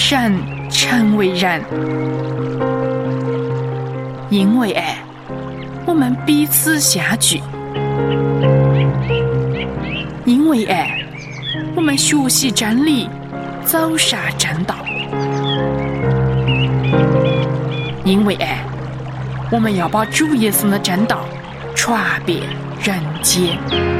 山成为人。因为爱，我们彼此相聚；因为爱，我们学习真理，走上正道；因为爱，我们要把主耶稣的真道传遍人间。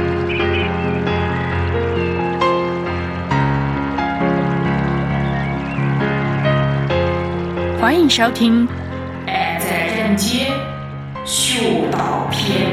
欢迎收听《爱在人间学道篇》。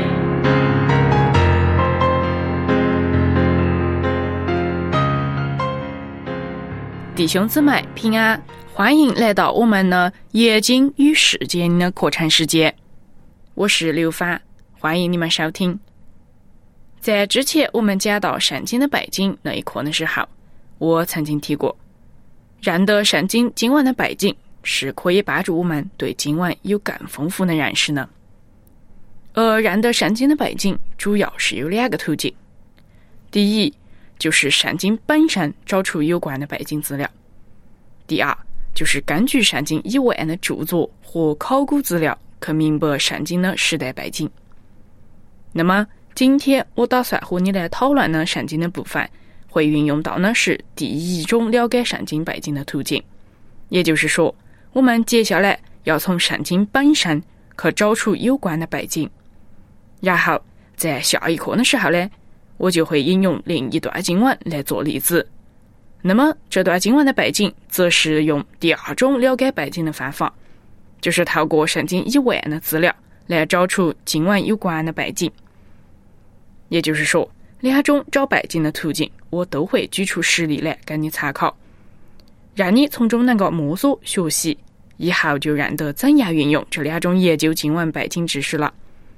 弟兄姊妹平安，欢迎来到我们的耶经与世界的课程时间。我是刘帆，欢迎你们收听。在之前我们讲到圣经的背景那一课的时候，我曾经提过，认得圣经经文的背景是可以帮助我们对经文有更丰富的认识呢。而认得圣经的背景主要是有两个途径。第一，就是圣经本身找出有关的背景资料；第二，就是根据圣经以外的著作和考古资料去明白圣经的时代背景。那么今天我打算和你来讨论的圣经的部分，会运用到的是第一种了解圣经背景的途径，也就是说，我们接下来要从圣经本身去找出有关的背景，然后在下一课的时候呢，我就会引用另一段经文来做例子。那么这段经文的背景则是用第二种了解背景的方法，就是透过圣经以外的资料来找出经文有关的背景。也就是说，两种找背景的途径我都会举出实例来给你参考，让你从中能够摸索学习，以后就认得怎样运用这两种研究经文背景知识了。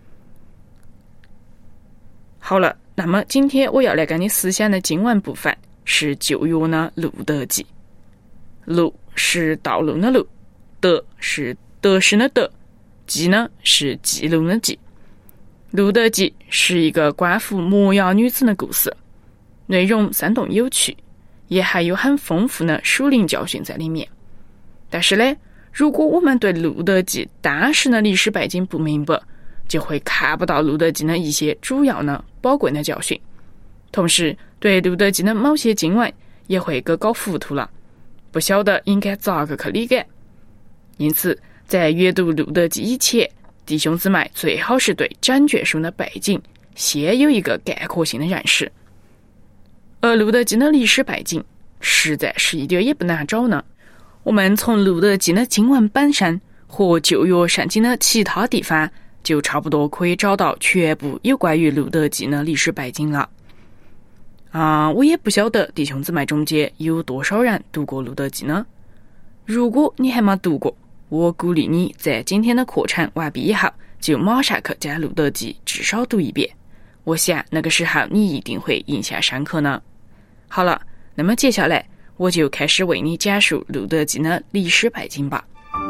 好了，那么今天我要来跟你思想的经文部分是旧约的路德记。路是道路的路，德是得失的德，记呢是记录的记。路德记是一个关乎摩押女子的故事，内容生动有趣，也还有很丰富的属灵教训在里面。但是呢，如果我们对路德记当时的历史背景不明白，就会看不到路德记的一些主要的宝贵的教训，同时对路德记的某些经文也会给搞糊涂了，不晓得应该咋个去理解。因此在阅读路德记以前，弟兄姊妹最好是对整卷书的背景先有一个概括性的认识。而路德记的历史背景实在是一点也不难找呢。我们从路德记的经文本身和旧约圣经的其他地方，就差不多可以找到全部有关于路德记的历史背景了。我也不晓得弟兄姊妹中间有多少人读过路德记呢？如果你还没读过，我鼓励你在今天的课程完毕以后，就马上去将路德记至少读一遍。我想那个时候你一定会印象深刻呢。好了，那么接下来我就开始为你讲述路德记的历史背景吧。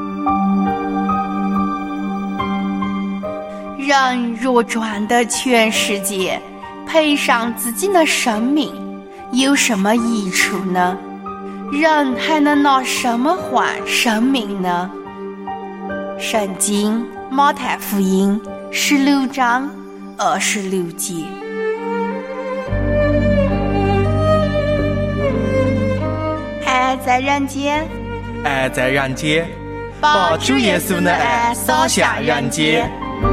人若赚得全世界，赔上自己的生命，有什么益处呢？人还能拿什么换生命呢？圣经马太福音16章26节。爱在人间， 爱在人间，把主耶稣的爱洒向人间。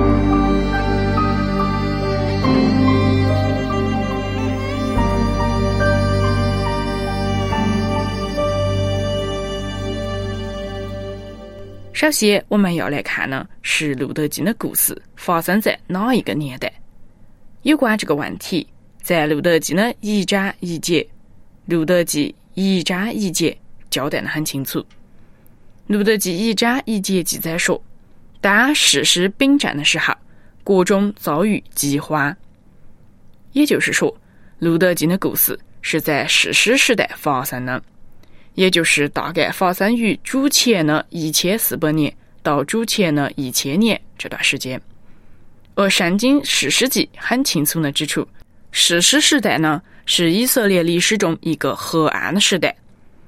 首先我们要来看呢，是路德记的故事发生在哪一个年代。有关这个问题，在路德记的一章一节，路德记1章1节交代得很清楚。路德记1章1节记载说，当士师秉政的时候，国中遭遇饥荒。也就是说，路德记的故事是在士师时代发生的，也就是大概发生于主前的1400年到主前的1000年这段时间。而圣经士师记很清楚地指出，士师时代呢是以色列历史中一个黑暗的时代。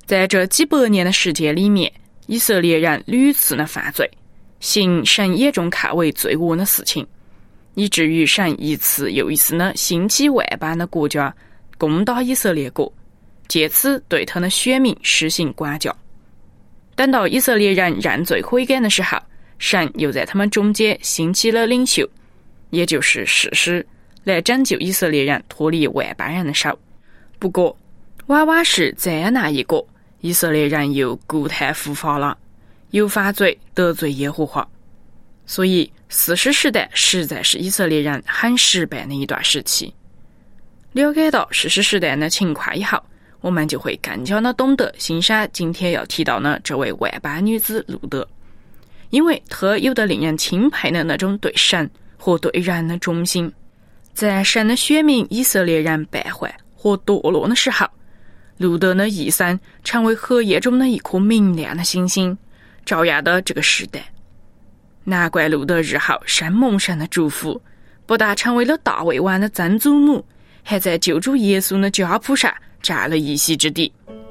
在这几百年的时间里面，以色列人屡次的犯罪，行神眼中看为罪恶的事情，以至于神一次又一次的兴起万般的国家攻打以色列国，借此对他的选民实行管教。等到以色列人认罪悔改的时候，神又在他们中间兴起了领袖，也就是士师，来拯救以色列人脱离外邦人的手。不过往往是在那一个，以色列人又故态复发了，又犯罪得罪耶和华。所以士师时代实在是以色列人很失败的一段时期。了解到士师时代的情况以后，我们就会更加的懂得欣赏今天要提到的这位外邦女子路德，因为她有着令人钦佩的那种对神和对人的忠心。在神的选民以色列人败坏和堕落的时候，路德的一生成为黑夜中的一颗明亮的星星，照耀的这个时代。难怪路德日后深蒙神的祝福，不但成为了大卫王的曾祖母，还在救主耶稣的家谱上占了一席之地。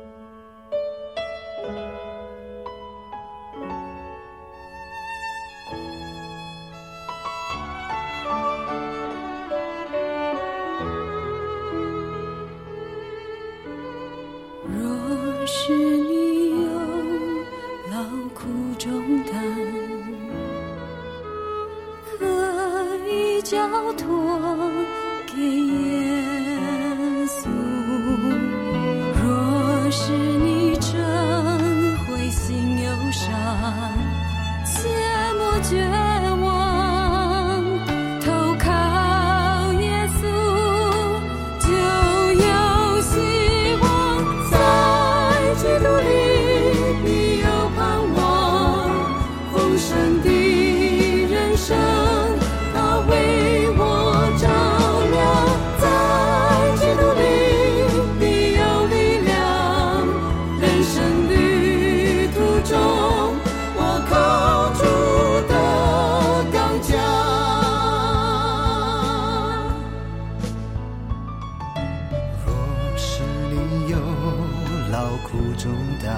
若是你有劳苦重担，可以交托给耶稣。若是你真灰心忧伤，切莫绝望，投靠耶稣就有希望。在基督里必有盼望，丰盛的人生他为我照亮。在基督里必有力量，人生旅途中我靠主的刚强。 若是你有劳苦重担，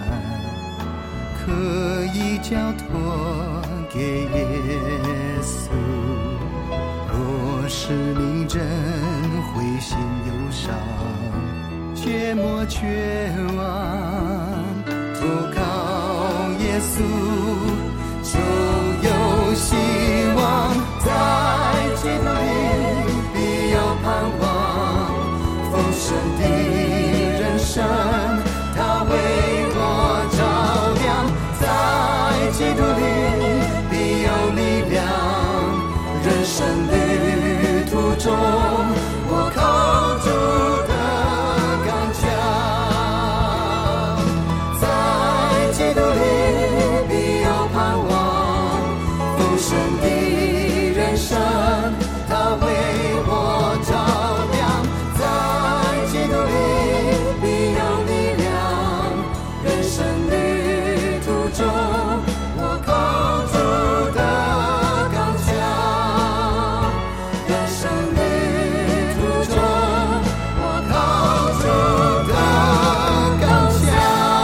可以交托给耶稣。若是你真灰心忧伤，切莫绝望，投靠耶稣就有希望。在基督里必有盼望，丰盛的人生他为我照亮。在基督里必有力量，人生旅途中我靠主的刚强。在基督里必有盼望，丰盛的人生他为我照亮。在基督里必有力量，人生旅途中我靠主的刚强。人生旅途中我靠主的刚强。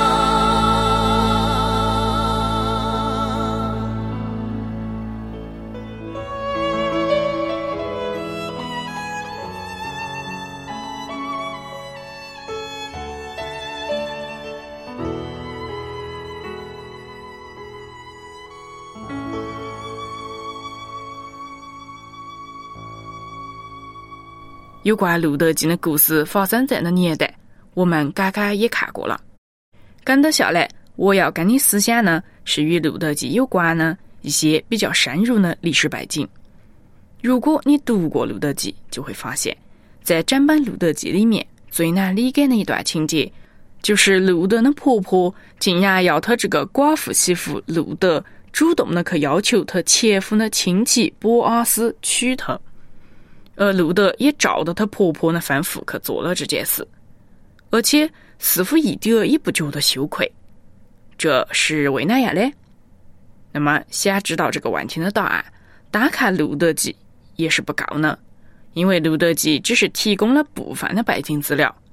有关路德记的故事发生在那年代，我们刚刚也看过了。跟着下来，我要跟你思想呢，是与路德记有关的一些比较深入的历史背景。如果你读过路德记，就会发现，在整本路德记里面，最难理解的一段情节，就是路德的婆婆竟然要她这个寡妇媳妇路德主动的去要求她前夫的亲戚波阿斯娶她。而路德也照着她婆婆的吩咐去做了这件事，而且似乎一点也不觉得羞愧。这是为哪样呢？那么想知道这个问题的答案，单看路德记也是不够呢，因为路德记只是提供了部分的背景资料，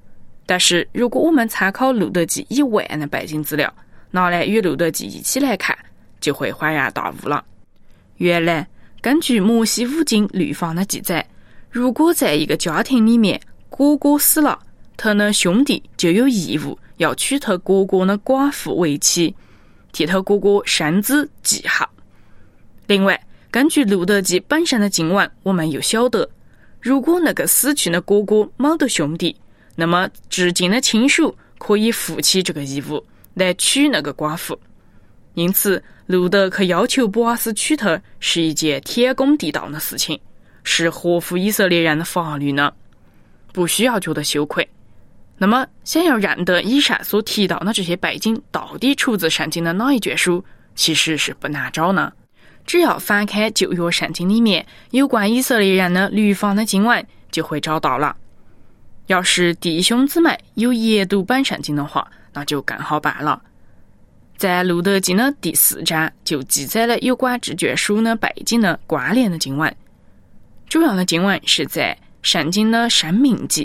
但是如果我们参考路德记以外的背景资料，拿来与路德记一起来看，就会恍然大悟了。原来根据摩西五经律法的记载，如果在一个家庭里面哥哥死了，他的兄弟就有义务要娶他哥哥的寡妇为妻，替他哥哥生子继后。另外，根据路德记本身的经文，我们又晓得，如果那个死去的哥哥没得兄弟，那么至亲的亲属可以负起这个义务来娶那个寡妇。因此路德去要求波阿斯娶她是一件天公地道的事情，是合乎以色列人的法律呢，不需要觉得羞愧。那么想要认得以上所提到的这些背景到底出自圣经的哪一卷书，其实是不难找呢。只要翻开旧约圣经里面有关以色列人的律法的经文，就会找到了。要是弟兄姊妹有研读本圣经的话，那就更好办了。在路德记的第4章就记载了有关这卷书的背景的关联的经文。主要的经文是在圣经的申命记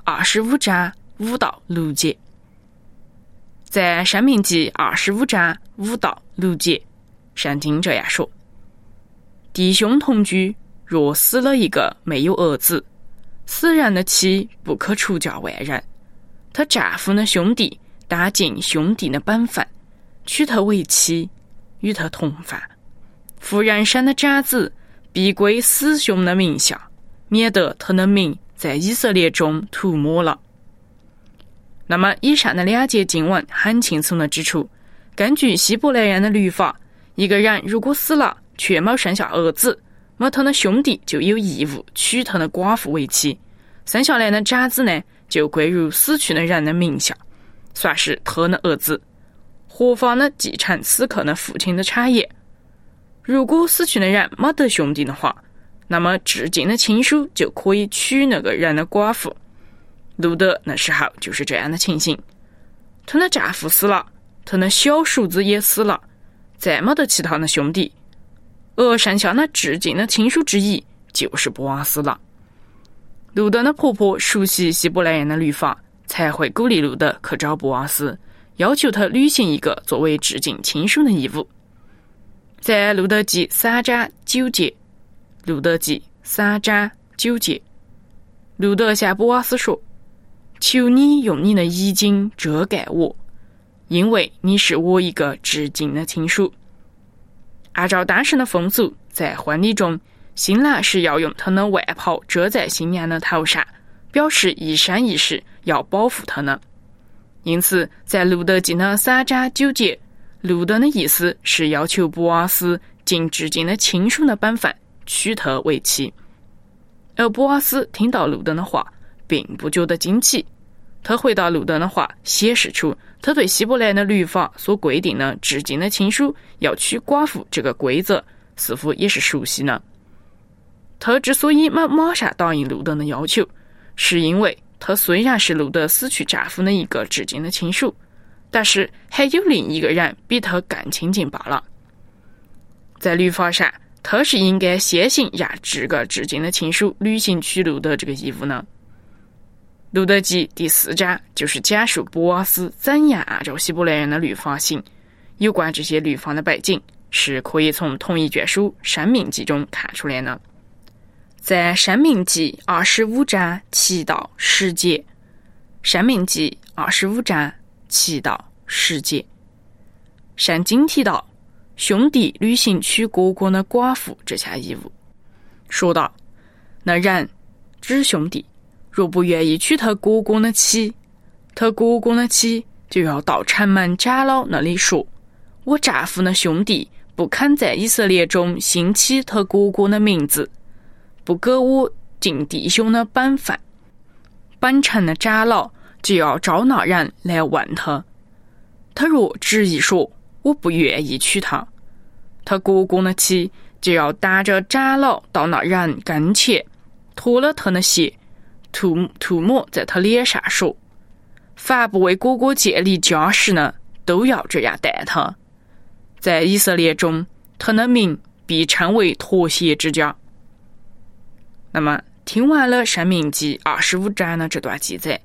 25章5到6节。在申命记25章5到6节，圣经这样说：弟兄同居，若死了一个没有儿子，死人的妻不可出嫁外人，他丈夫的兄弟当尽兄弟的本分，娶她为妻，与她同房。妇人生的长子必归死兄的名下，免得他的名在以色列中涂抹了。那么以上的2节经文很清楚地指出，根据希伯来人的律法，一个人如果死了却没生下儿子，那他的兄弟就有义务娶他的寡妇为妻，生下来的长子呢，就归入死去的人的名下，算是他的儿子，合法的继承死客的父亲的产业。如果死去的人没得兄弟的话，那么至亲的亲属就可以娶那个人的寡妇。路德那时候就是这样的情形，他的丈夫死了，他的小叔子也死了，再没得其他的兄弟，而剩下的至亲的亲属之一就是波阿斯了。路德的婆婆熟悉希伯来人的律法，才会鼓励路德去找波阿斯，要求他履行一个作为至亲亲属的义务。在路德记3章9节，路德记3章9节，路德向波阿斯说：求你用你的衣襟遮盖我，因为你是我一个至亲的亲属。按照当时的风俗，在婚礼中，新郎是要用他的外袍遮在新娘的头上，表示一生一世要保护她呢。因此在路德记的3章9节，路德的意思是要求波阿斯尽至亲的亲属的本分，娶她为妻。而波阿斯听到路德的话并不觉得惊奇，他回答路德的话，显示出他对希伯来的律法所规定的至亲的亲属要娶寡妇这个规则似乎也是熟悉呢。他之所以没马上答应路德的要求，是因为他虽然是路德死去丈夫的一个至亲的亲属，但是还有另一个人比他更亲近罢了。在律法上，他是应该先行让这个至亲的亲属履行娶路德这个义务呢。路德记第4章就是讲述波阿斯怎样按照希伯来人的律法行。有关这些律法的背景，是可以从同一卷书申命记中看出来的。在申命记25章7到10节，申命记25章7到10节，圣经提到兄弟履行娶哥哥的寡妇这项义务，说道：那人指兄弟若不愿意娶他哥哥的妻，他哥哥的妻就要到城门长老那里说：我丈夫的兄弟不肯在以色列中兴起他哥哥的名字，不给我尽弟兄的本分，本城的长老就要招那人来问他，他若执意说我不愿意娶她，他哥哥的妻就要带着长老到那人跟前，脱了他的鞋，涂抹在他脸上，说：凡不为哥哥建立家室呢，都要这样待他。在以色列中，他的名必称为妥协之家。那么听完了申命记25章的这段记载，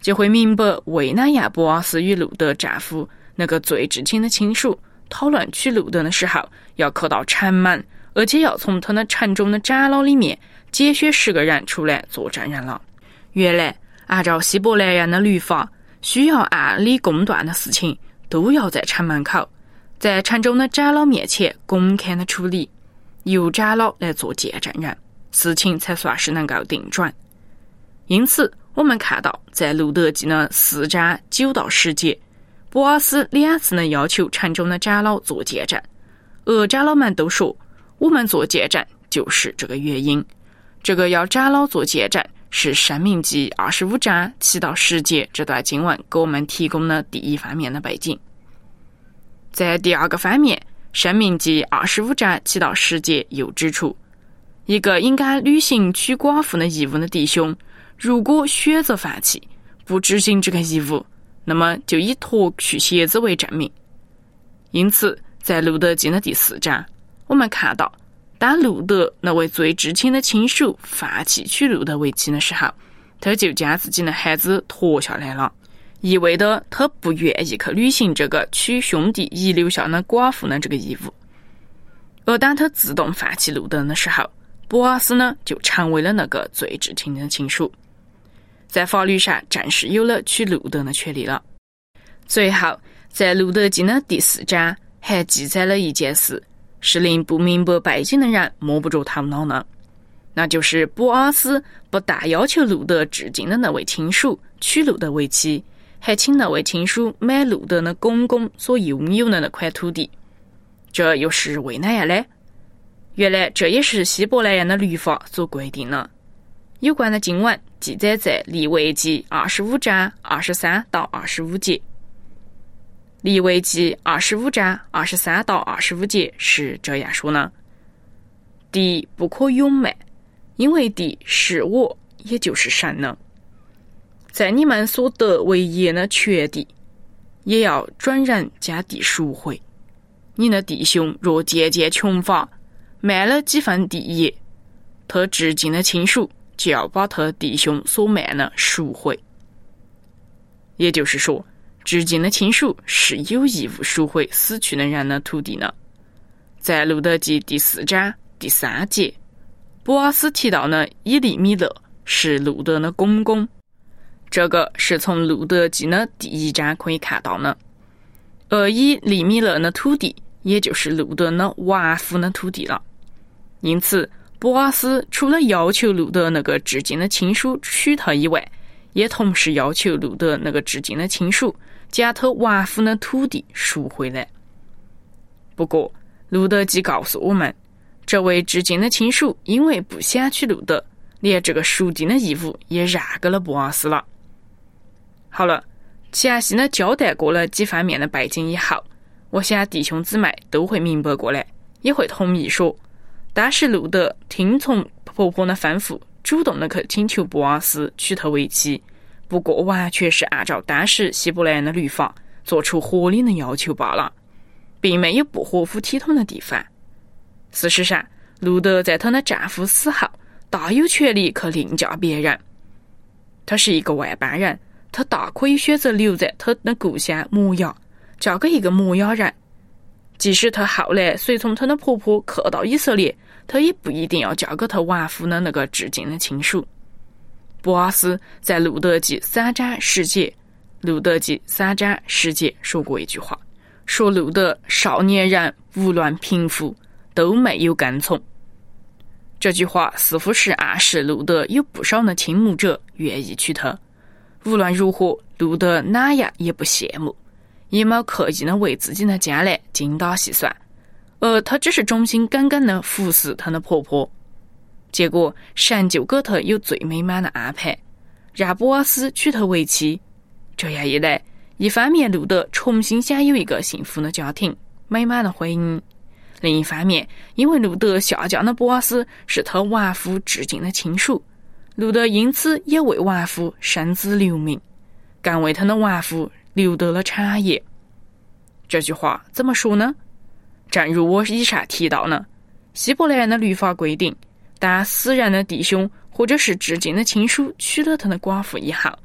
就会明白为哪样波阿斯与路德丈夫那个最至亲的亲属讨论娶路德的时候，要去到城门，而且要从他那城中的长老里面拣选10个人出来做证人了。原来按照希伯来人的律法，需要按理公断的事情都要在城门口，在城中的长老面前公开的处理，由长老来做见证人，事情才算是能够定准。因此我们看到在路德记的4章9到10节，波阿斯2次呢要求城中的长老做见证，而长老们都说我们做见证就是这个原因。这个要长老做见证是申命记25章7到10节这段经文给我们提供了第一方面的背景。在第二个方面，申命记25章7到10节又指出，一个应该履行娶寡妇的义务的弟兄，如果选择放弃不执行这个义务，那么就以脱去鞋子为证明。因此在路德记的第4章，我们看到当路德那位最至亲的亲属放弃娶路德为妻的时候，他就将自己的孩子脱下来了，意味着他不愿意去履行这个娶兄弟遗留下的寡妇的这个义务。而当他自动放弃路德的时候，波阿斯呢就成为了那个最至亲的亲属，在法律上正式有了娶路德的权利了。最后在路德记的第4章还记载了一件事，是令不明白背景的人摸不着头脑呢，那就是波阿斯不但要求路德致敬的那位亲属娶路德为妻，还请那位亲属买路德的公公所拥有的那块土地。这又是为哪样呢？原来这也是希伯来人的律法所规定的。有关的经文记载在利未记25章23到25节。利未记25章23到25节是这样说呢：地不可永卖，因为地是我，也就是神呢。在你们所得为业的全地，也要转人将地赎回。你的弟兄若渐渐穷乏，卖了几分地业，他至亲的亲属就要把他弟兄所卖的赎回。也就是说，至亲的亲属是有义务赎回死去的人的土地呢。在路德记第4章第3节，波阿斯提到呢以利米勒是路德的公公，这个是从路德记的第1章可以看到呢。而以利米勒的土地也就是路德的外父的土地了。因此波阿斯除了要求路德那个至亲的亲属娶他以外，也同时要求路德那个至亲的亲属将他外父的土地赎回来。不过路德记告诉我们，这位至亲的亲属因为不想娶路德，连这个赎地的义务也让给了波阿斯了。好了，详细的交代过了几方面的背景以后，我想弟兄姊妹都会明白过来，也会同意说，当时路德听从婆婆的吩咐，主动的去请求波阿斯娶她为妻，不过完全是按照当时希伯来人的律法做出合理的要求罢了，并没有不合乎体统的地方。事实上，路德在她的丈夫死后大有权利去另嫁别人。她是一个外邦人，她大可以选择留在她的故乡摩押，嫁给一个摩押人。即使她后来随从她的婆婆去到以色列，她也不一定要嫁给她外父的那个至亲的亲属。波阿斯在路德记3章10节，路德记3章10节说过一句话，说路德少年人无论贫富都没有跟从。这句话似乎是暗示路德有不少的倾慕者愿意娶她。无论如何，路德哪样也不羡慕，也没刻意的为自己的将来精打细算，而她只是忠心耿耿的服侍她的婆婆。结果神就给她有最美满的安排，让波阿斯娶她为妻。这样一来，一方面路德重新享有一个幸福的家庭，美满的婚姻；另一方面，因为路德下嫁的波阿斯是她外父至亲的亲属，路德因此也为外父生子留名，更为他的外父留得了产业。这句话怎么说呢？正如我以上提到呢，希伯来人的律法规定，当死人的弟兄或者是至亲的亲属娶了他的寡妇以后，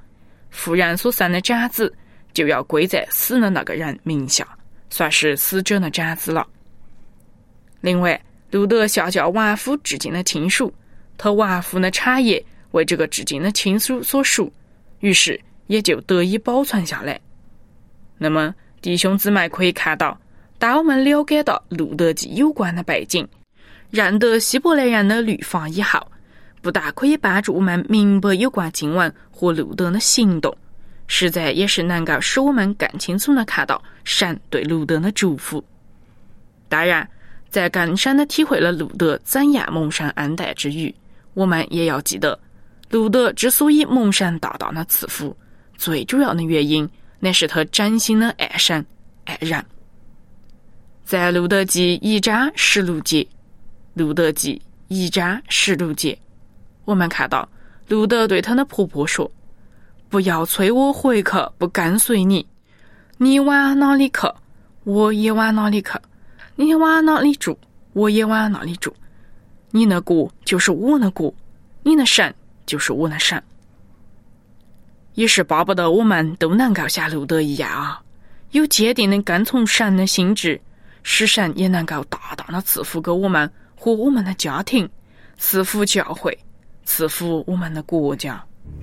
忽然所生的长子就要归在死的那个人名下，算是死者的长子了。另外，路德下叫亡夫致敬的亲属，他亡夫的产业为这个致敬的亲属所属，于是也就得以保存下来。那么弟兄姊妹可以看到，当我们了解到路德记有关的背景，认得希伯来人的律法以后，不但可以帮助我们明白有关经文和路德的行动，实在也是能够使我们更清楚地看到神对路德的祝福。当然，在更深地体会了路德怎样蒙神恩待之余，我们也要记得，路德之所以蒙神大大的赐福，最主要的原因乃是他真心的爱神爱人。在路德记1章16节，路德记1章16节，我们看到路德对他的婆婆说：“不要催我回去不跟随你，你往哪里去，我也往哪里去；你往哪里住，我也往哪里住。你的国就是我的国，你的神就是我的神。”也是巴不得我们都能够像路德一样啊，有坚定的跟从神的心志，使神也能够大大的赐福给我们和我们的家庭，赐福教会，赐福我们的国家。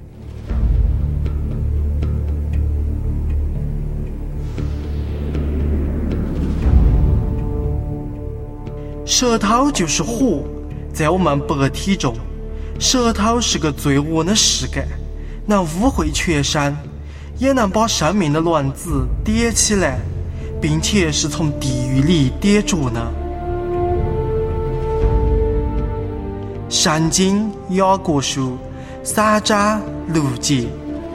舌头就是火，在我们白体中，舌头是个罪恶的世界，能污秽全身，也能把生命的卵子点起来，并且是从地狱里点着呢。圣经雅各书3章6节。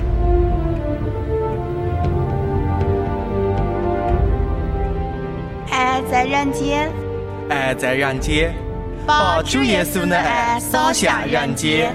爱在人间， 爱在人间，把主耶稣的爱洒向人间。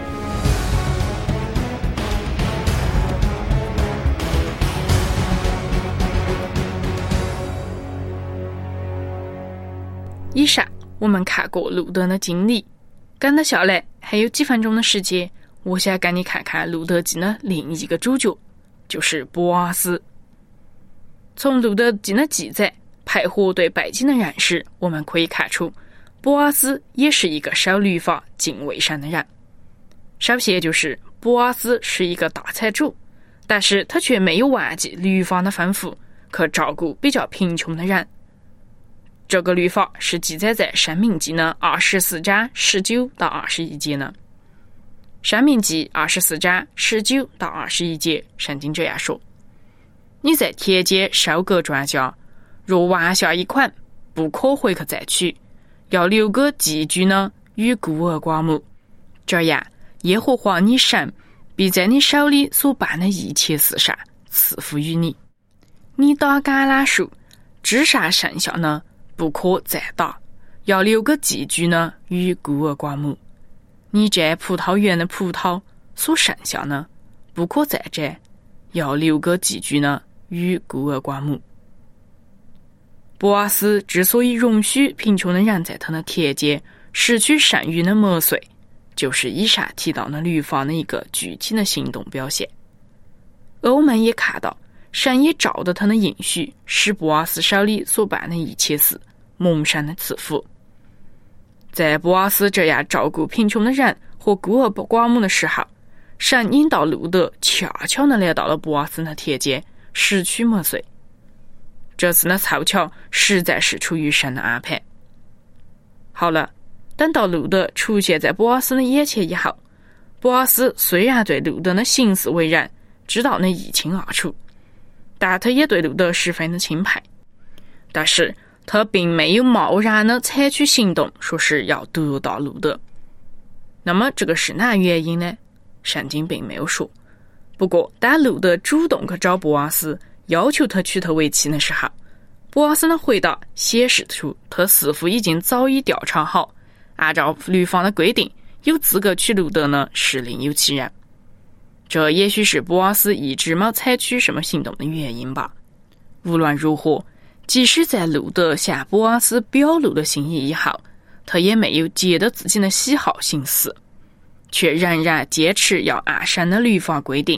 以上我们看过路德的经历，跟着下来还有几分钟的时间，我想跟你看看路德记的另一个主角，就是波阿斯。从路德记的记载配合对背景的认识，我们可以看出波阿斯也是一个守律法敬畏神的人。首先就是波阿斯是一个大财主，但是他却没有忘记律法的吩咐，去照顾比较贫穷的人。这个律法是记载在申命记的24章19到21节呢。申命记24章19到21节，圣经这样说：你在田间收割庄稼，若完下一捆，不可回去再取，要留个寄居呢与孤儿寡母，这样耶和华你神必在你手里所办的一切事上赐福于你。你打橄榄树，枝上剩下呢，不可再打，要留个寄居呢与孤儿寡母。你摘葡萄园的葡萄所剩下呢，不可再摘，要留个寄居呢与孤儿寡母。波阿斯之所以容许贫穷的人在他的田间拾取剩余的麦穗，就是以上提到的律法的一个具体的行动表现。而我们也看到，神也照着他的应许，使波阿斯手里所办的一切事蒙神的赐福。在波阿斯这样照顾贫穷的人和孤儿寡母的时候，神引导路德恰巧地来到了波阿斯的田间拾取麦穗。这次的凑巧实在是出于神的安排。好了，等到路德出现在波阿斯的眼前以后，波阿斯虽然对路德的行事为人知道的一清二楚，但他也对路德十分的钦佩，但是他并没有贸然的采取行动，说是要得到路德。那么这个是哪原因呢？圣经并没有说。不过当路德主动去找波阿斯，要求他娶她为妻的时候，波阿斯的回答显示出他似乎已经早已调查好，按照律法的规定，有资格娶路德呢是另有其人。这也许是波阿斯一直没采取什么行动的原因吧。无论如何，即使在路德向波阿斯表露了心意以后，他也没有借着自己的喜好行事，却仍然坚持要按神的律法规定，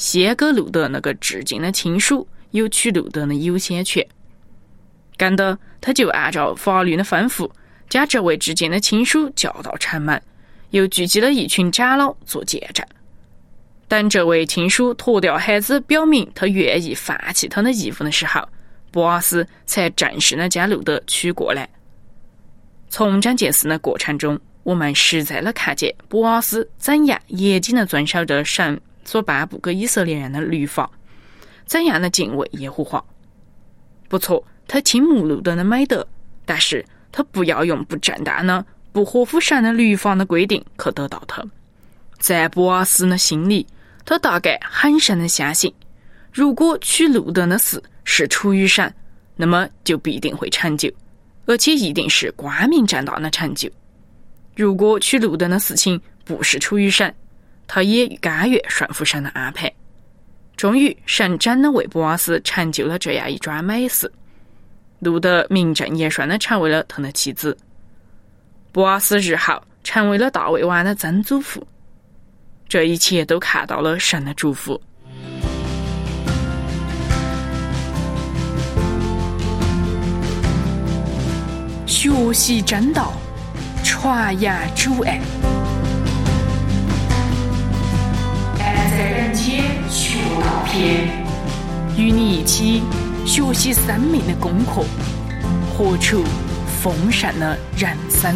先给路德那个致敬的亲属有取路德的优先权。干的他就按照法律的吩咐，将这位致敬的亲属叫到城门，又聚集了一群长老做见证。等这位亲属脱掉孩子，表明他愿意放弃他的义务的时候，波阿斯才正式的将路德娶过来。从这件事的过程中，我们实在的看见波阿斯怎样严谨的遵守着神所颁布给以色列人的律法，怎样的敬畏耶和华。不错，他倾慕路德的美德，但是他不要用不正当的、不合乎神的律法的规定去得到他。在波阿斯的心里，他大概很深的相信，如果娶路德的事是出于神，那么就必定会成就，而且一定是光明正大的成就。如果娶路德的事情不是出于神，他也甘愿顺服神的安排。终于，神真的为波阿斯成就了这样一桩美事，路德名正言顺的成为了他的妻子。波阿斯日后成为了大卫王的曾祖父。这一切都看到了神的祝福。学习真道，传扬主爱。爱在人间学道篇，与你一起学习生命的功课，活出丰盛的人生。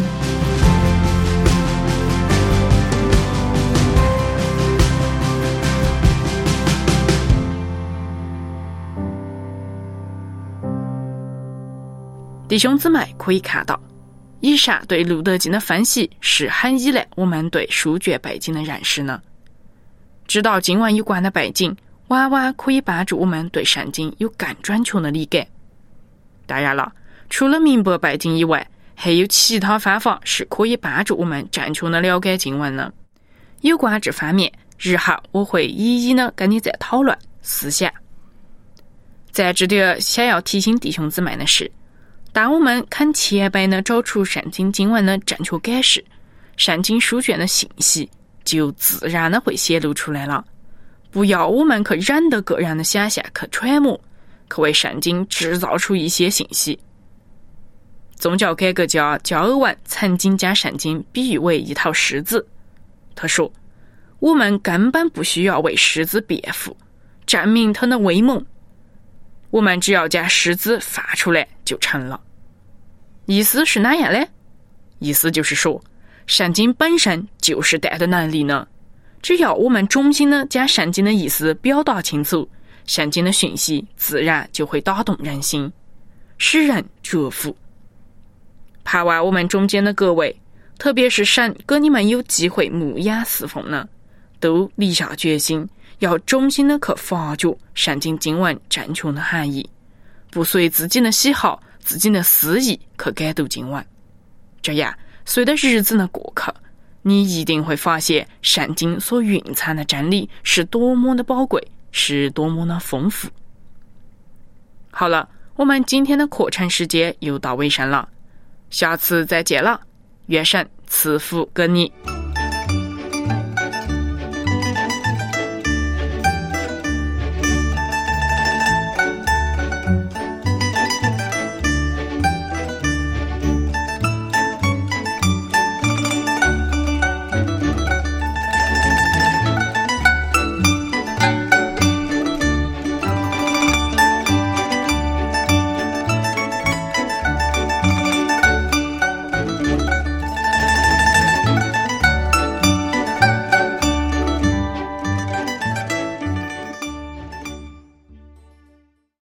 弟兄姊妹可以看到，以上对路德经的分析是很依赖我们对书卷背景的认识呢。知道经文有关的背景，往往可以帮助我们对圣经有更准确的理解。当然了，除了明白背景以外，还有其他方法是可以帮助我们正确的了解经文呢。有关这方面，日后我会一一的跟你再讨论思想。在这里想要提醒弟兄姊妹的是，当我们肯谦卑地找出圣经经文的正确解释，圣经书卷的信息就自然的会显露出来了。不要我们去任得个人的想象去揣摩，去为圣经制造出一些信息。宗教改革家加尔文曾经将圣经比喻为一头狮子。他说，我们根本不需要为狮子辩护，证明它的威猛，我们只要将狮子放出来就成了。意思是哪样呢？意思就是说，圣经本身就是带的能力呢。只要我们衷心的将圣经的意思表达清楚，圣经的讯息自然就会打动人心，使人折服。盼望我们中间的各位，特别是神给你们有机会牧养侍奉呢，都立下决心，要衷心的去发掘圣经经文正确的含义，不随自己的喜好、自己的私意去改读经文。这样，随着日子的过去，你一定会发现圣经所蕴藏的真理是多么的宝贵，是多么的丰富。好了，我们今天的课程时间又到尾声了，下次再见了，愿神赐福给你。